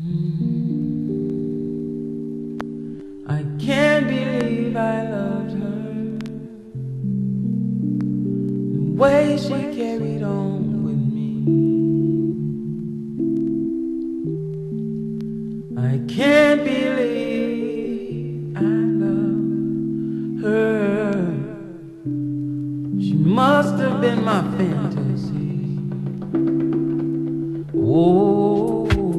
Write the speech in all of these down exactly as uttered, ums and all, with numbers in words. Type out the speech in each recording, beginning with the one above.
I can't believe I loved her, the way she carried on with me. I can't believe I loved her. She must have been my fantasy. Oh.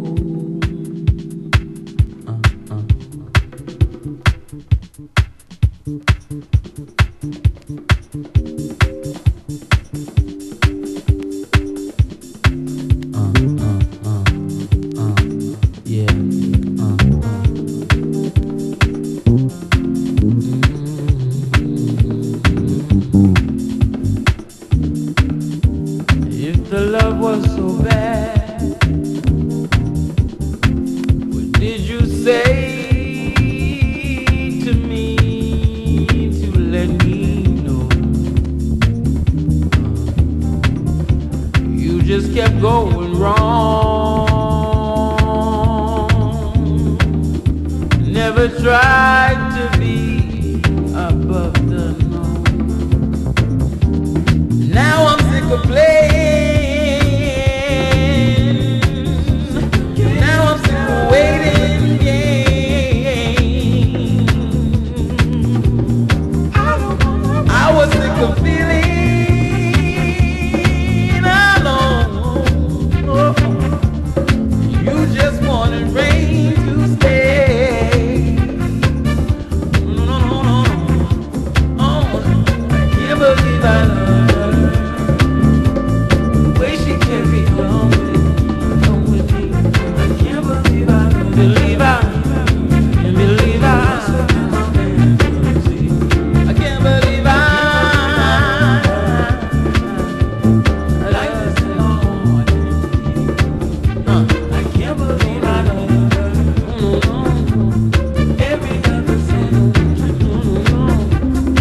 If the love was so bad, what did you say to me to let me know? You just kept going wrong, never tried to be above the norm. Now I'm sick of playing. Believe